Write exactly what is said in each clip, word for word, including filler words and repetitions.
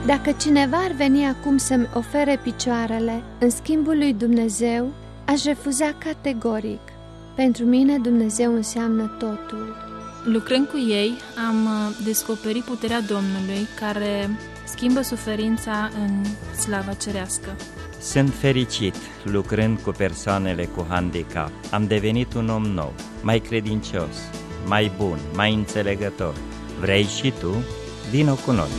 Dacă cineva ar veni acum să-mi ofere picioarele în schimbul lui Dumnezeu, aș refuza categoric. Pentru mine Dumnezeu înseamnă totul. Lucrând cu ei, am descoperit puterea Domnului care schimbă suferința în slava cerească. Sunt fericit lucrând cu persoanele cu handicap. Am devenit un om nou, mai credincios, mai bun, mai înțelegător. Vrei și tu? Vino cu noi!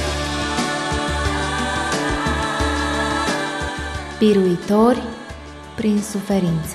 Biruitori prin suferință.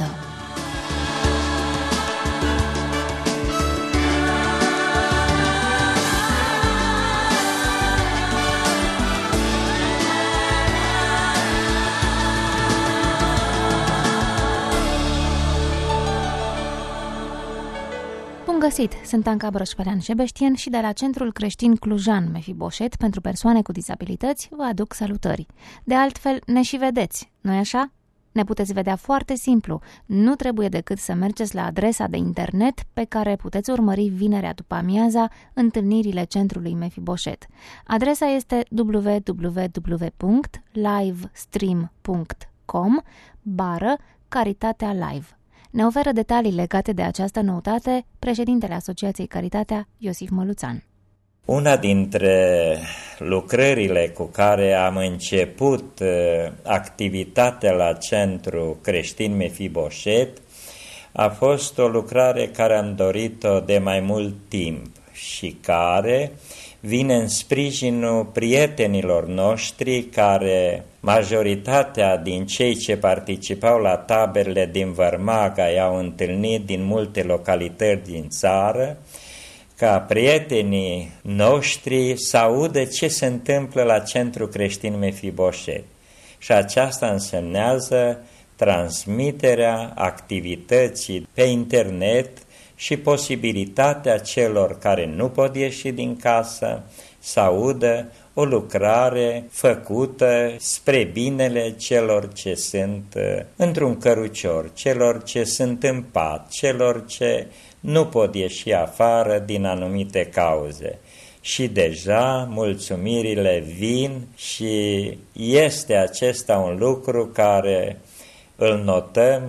Bun găsit! Sunt Anca Broș-Pălean-Șebeștien și de la Centrul Creștin Clujan Mefiboșet pentru persoane cu dizabilități vă aduc salutări. De altfel, ne și vedeți, nu-i așa? Ne puteți vedea foarte simplu. Nu trebuie decât să mergeți la adresa de internet pe care puteți urmări vinerea după amiaza întâlnirile Centrului Mefiboșet. Adresa este w w w punct livestream punct com bară Caritatea Live. Ne oferă detalii legate de această noutate președintele Asociației Caritatea, Iosif Măluțan. Una dintre lucrările cu care am început activitatea la Centru Creștin Mefiboșet a fost o lucrare care am dorit-o de mai mult timp și care vine în sprijinul prietenilor noștri care, majoritatea din cei ce participau la taberele din Vărmaga, i-au întâlnit din multe localități din țară, ca prietenii noștri să audă ce se întâmplă la Centru Creștin Mefiboșet. Și aceasta însemnează transmiterea activității pe internet și posibilitatea celor care nu pot ieși din casă să audă o lucrare făcută spre binele celor ce sunt într-un cărucior, celor ce sunt în pat, celor ce nu pot ieși afară din anumite cauze. Și deja mulțumirile vin și este acesta un lucru care îl notăm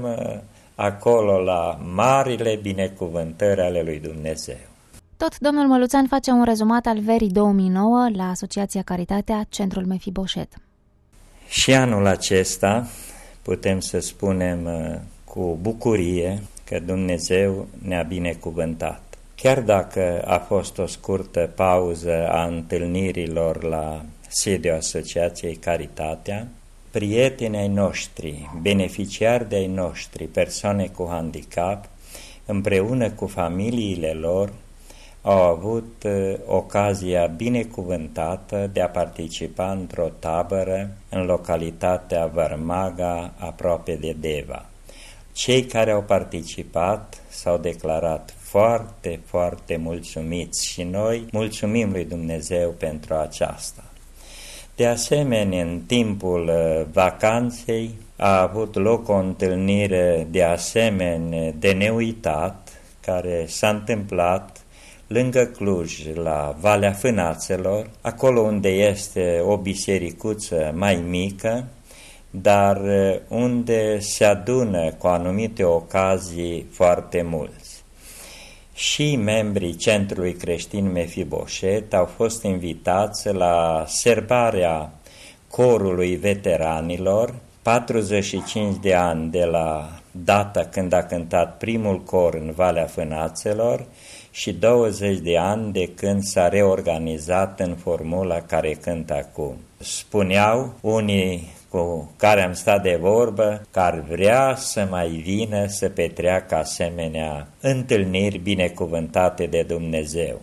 acolo la marile binecuvântări ale lui Dumnezeu. Tot domnul Măluțan face un rezumat al verii două mii nouă la Asociația Caritatea Centrul Mefiboșet. Și anul acesta putem să spunem cu bucurie că Dumnezeu ne-a binecuvântat. Chiar dacă a fost o scurtă pauză a întâlnirilor la sediul Asociației Caritatea, prietenii ai noștri, beneficiari de-ai noștri, persoane cu handicap, împreună cu familiile lor, au avut ocazia binecuvântată de a participa într-o tabără în localitatea Vărmaga, aproape de Deva. Cei care au participat s-au declarat foarte, foarte mulțumiți și noi mulțumim lui Dumnezeu pentru aceasta. De asemenea, în timpul vacanței a avut loc o întâlnire de asemenea de neuitat, care s-a întâmplat lângă Cluj, la Valea Fânațelor, acolo unde este o bisericuță mai mică, dar unde se adună cu anumite ocazii foarte mulți. Și membrii Centrului Creștin Mefiboșet au fost invitați la serbarea corului veteranilor, patruzeci și cinci de ani de la data când a cântat primul cor în Valea Fânațelor și douăzeci de ani de când s-a reorganizat în formula care cântă acum. Spuneau unii cu care am stat de vorbă că ar vrea să mai vină să petreacă asemenea întâlniri binecuvântate de Dumnezeu.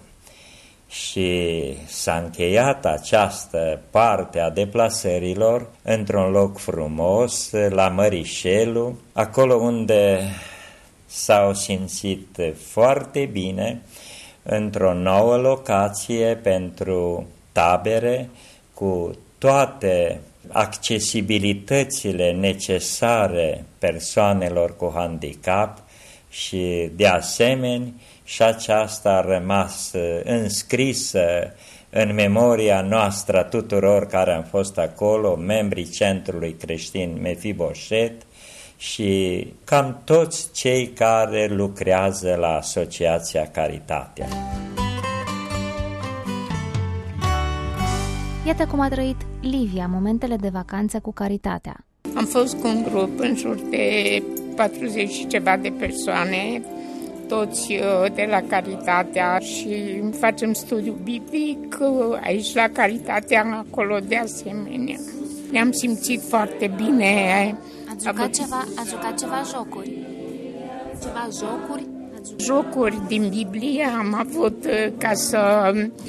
Și s-a încheiat această parte a deplasărilor într-un loc frumos, la Mărișelu, acolo unde s-au simțit foarte bine, într-o nouă locație pentru tabere, cu toate accesibilitățile necesare persoanelor cu handicap și, de asemenea, și aceasta a rămas înscrisă în memoria noastră tuturor care am fost acolo, membrii Centrului Creștin Mefiboset și cam toți cei care lucrează la Asociația Caritatea. Iată cum a trăit Livia momentele de vacanță cu Caritatea. Am fost cu un grup în jur de patruzeci și ceva de persoane, toți de la Caritatea, și facem studiu biblic aici la Caritatea, acolo de asemenea. Ne-am simțit foarte bine. Ați jucat, ceva, ați jucat ceva jocuri? Ceva jocuri? Jocuri din Biblie am avut ca să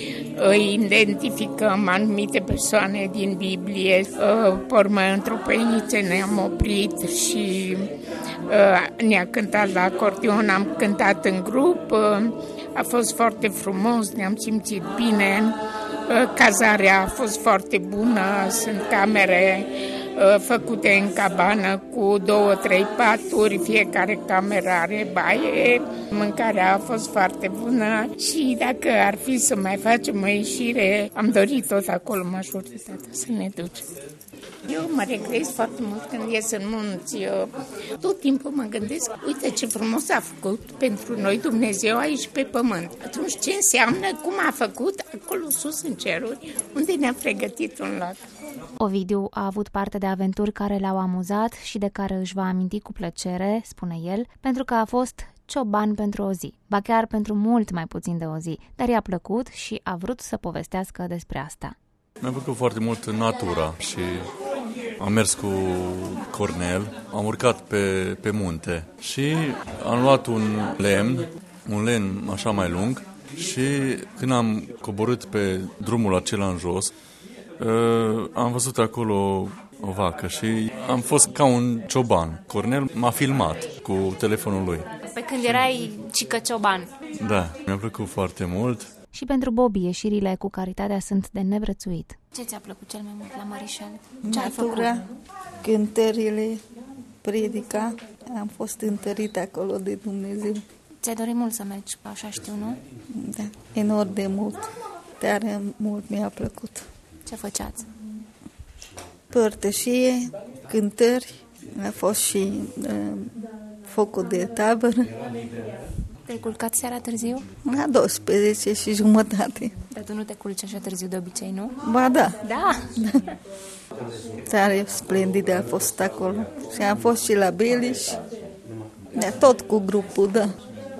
identificăm anumite persoane din Biblie. Pe urmă, într-o păiniță ne-am oprit și ne-a cântat la acordeon, am cântat în grup, a fost foarte frumos, ne-am simțit bine, cazarea a fost foarte bună, sunt camere făcute în cabană cu două, trei paturi, fiecare cameră are baie, mâncarea a fost foarte bună și dacă ar fi să mai facem o ieșire, am dorit tot acolo majoritatea să ne ducem. Eu mă regret foarte mult când ies în munți, eu tot timpul mă gândesc, uite ce frumos a făcut pentru noi Dumnezeu aici pe pământ. Atunci ce înseamnă, cum a făcut acolo sus în ceruri, unde ne-a pregătit un loc. Ovidiu a avut parte de aventuri care l-au amuzat și de care își va aminti cu plăcere, spune el, pentru că a fost cioban pentru o zi, ba chiar pentru mult mai puțin de o zi, dar i-a plăcut și a vrut să povestească despre asta. Mi-a plăcut foarte mult natura și am mers cu Cornel, am urcat pe, pe munte și am luat un lemn, un lemn așa mai lung și când am coborât pe drumul acela în jos, am văzut acolo o vacă și am fost ca un cioban. Cornel m-a filmat cu telefonul lui. Pe când erai cică cioban. Da, mi-a plăcut foarte mult. Și pentru Bobby, ieșirile cu Caritatea sunt de neprețuit. Ce ți-a plăcut cel mai mult la Mărișel? Ce ai făcut? Cântările, predica, am fost întărit acolo de Dumnezeu. Ți-ai dorit mult să mergi, așa știu, nu? Da, enorm de mult, tare mult mi-a plăcut. Ce făceați? Părtășie, cântări, a fost și uh, focul de tabără. Te-ai culcat seara târziu? La douăsprezece și jumătate. Dar tu nu te culci așa târziu de obicei, nu? Ba da. Da? Da. Tare splendid a fost acolo. Și am fost și la Beliș. Da, tot cu grupul, da.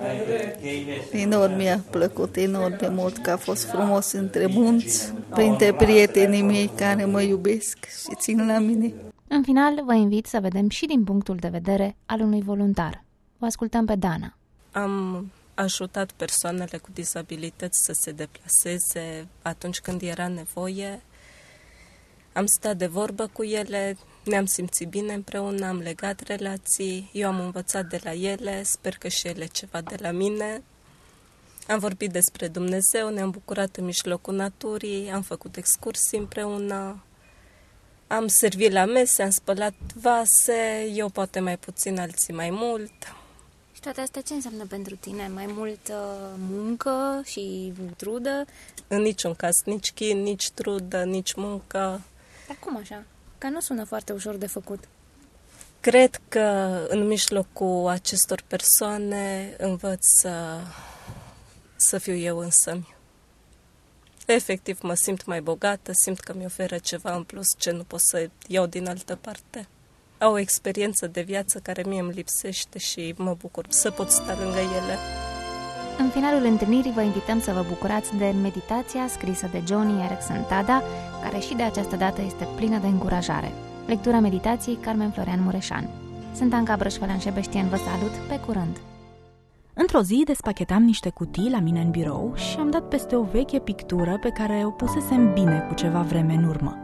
Enorm mi-a plăcut, enorm de mult, că a fost frumos între munți, printre prietenii mei care mă iubesc și țin la mine. În final, vă invit să vedem și din punctul de vedere al unui voluntar. Vă ascultăm pe Dana. Am ajutat persoanele cu dizabilități să se deplaseze atunci când era nevoie. Am stat de vorbă cu ele, ne-am simțit bine împreună, am legat relații, eu am învățat de la ele, sper că și ele ceva de la mine. Am vorbit despre Dumnezeu, ne-am bucurat în mijlocul naturii, am făcut excursii împreună, am servit la mese, am spălat vase, eu poate mai puțin, alții mai mult. Și toate astea ce înseamnă pentru tine? Mai multă muncă și trudă? În niciun caz, nici chin, nici trudă, nici muncă. Dar cum așa? Că nu sună foarte ușor de făcut. Cred că în mijlocul acestor persoane învăț să, să fiu eu însămi. Efectiv, mă simt mai bogată, simt că mi oferă ceva în plus ce nu pot să iau din altă parte. Au o experiență de viață care mie îmi lipsește și mă bucur să pot sta lângă ele. În finalul întâlnirii vă invităm să vă bucurați de meditația scrisă de Johnny Erickson Tada, care și de această dată este plină de încurajare. Lectura meditației Carmen Florean Mureșan. Sunt Anca Brășfălean-Șebeștian, vă salut, pe curând! Într-o zi despachetam niște cutii la mine în birou și am dat peste o veche pictură pe care o pusesem bine cu ceva vreme în urmă.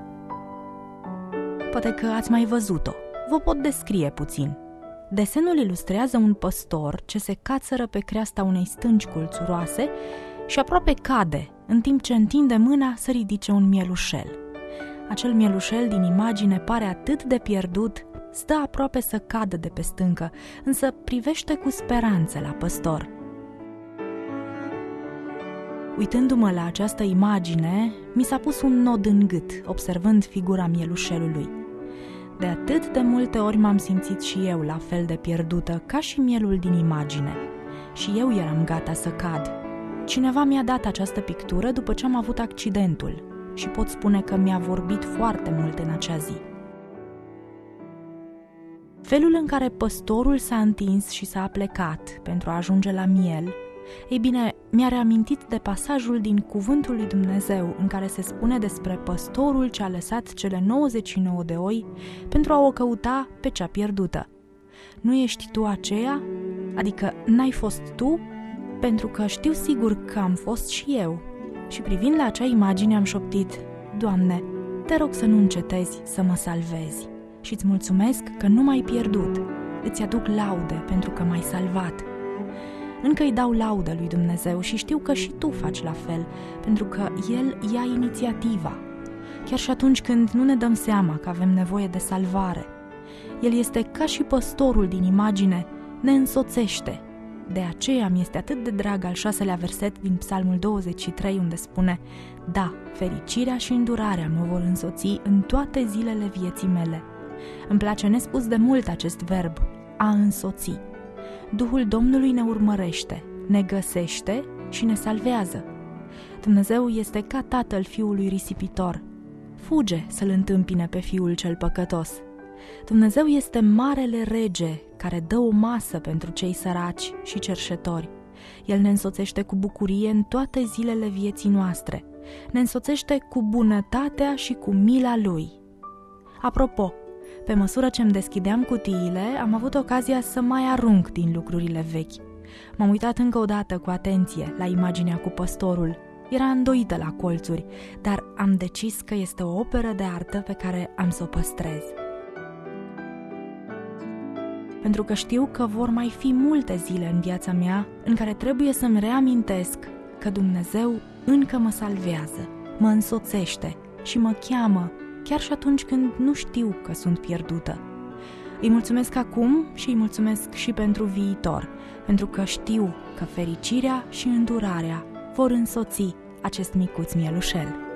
Poate că ați mai văzut-o. Vă pot descrie puțin. Desenul ilustrează un păstor ce se cațără pe creasta unei stânci culțuroase și aproape cade, în timp ce întinde mâna să ridice un mielușel. Acel mielușel din imagine pare atât de pierdut, stă aproape să cadă de pe stâncă, însă privește cu speranță la păstor. Uitându-mă la această imagine, mi s-a pus un nod în gât, observând figura mielușelului. De atât de multe ori m-am simțit și eu la fel de pierdută ca și mielul din imagine. Și eu eram gata să cad. Cineva mi-a dat această pictură după ce am avut accidentul și pot spune că mi-a vorbit foarte mult în acea zi. Felul în care păstorul s-a întins și s-a plecat pentru a ajunge la miel, ei bine, mi-a reamintit de pasajul din Cuvântul lui Dumnezeu în care se spune despre păstorul ce a lăsat cele nouăzeci și nouă de oi pentru a o căuta pe cea pierdută. Nu ești tu aceea? Adică n-ai fost tu? Pentru că știu sigur că am fost și eu. Și privind la acea imagine am șoptit: Doamne, te rog să nu încetezi să mă salvezi și îți mulțumesc că nu m-ai pierdut. Îți aduc laude pentru că m-ai salvat. Încă îi dau laudă lui Dumnezeu și știu că și tu faci la fel, pentru că El ia inițiativa. Chiar și atunci când nu ne dăm seama că avem nevoie de salvare, El este ca și păstorul din imagine, ne însoțește. De aceea mi este atât de drag al șaselea verset din Psalmul douăzeci și trei, unde spune: Da, fericirea și îndurarea mă vor însoți în toate zilele vieții mele. Îmi place nespus de mult acest verb, a însoți. Duhul Domnului ne urmărește, ne găsește și ne salvează. Dumnezeu este ca tatăl fiului risipitor. Fuge să-l întâmpine pe fiul cel păcătos. Dumnezeu este marele rege care dă o masă pentru cei săraci și cerșetori. El ne însoțește cu bucurie în toate zilele vieții noastre. Ne însoțește cu bunătatea și cu mila Lui. Apropo, pe măsură ce îmi deschideam cutiile, am avut ocazia să mai arunc din lucrurile vechi. M-am uitat încă o dată cu atenție la imaginea cu păstorul. Era îndoită la colțuri, dar am decis că este o operă de artă pe care am să o păstrez. Pentru că știu că vor mai fi multe zile în viața mea în care trebuie să-mi reamintesc că Dumnezeu încă mă salvează, mă însoțește și mă cheamă, chiar și atunci când nu știu că sunt pierdută. Îi mulțumesc acum și îi mulțumesc și pentru viitor, pentru că știu că fericirea și îndurarea vor însoți acest micuț mielușel.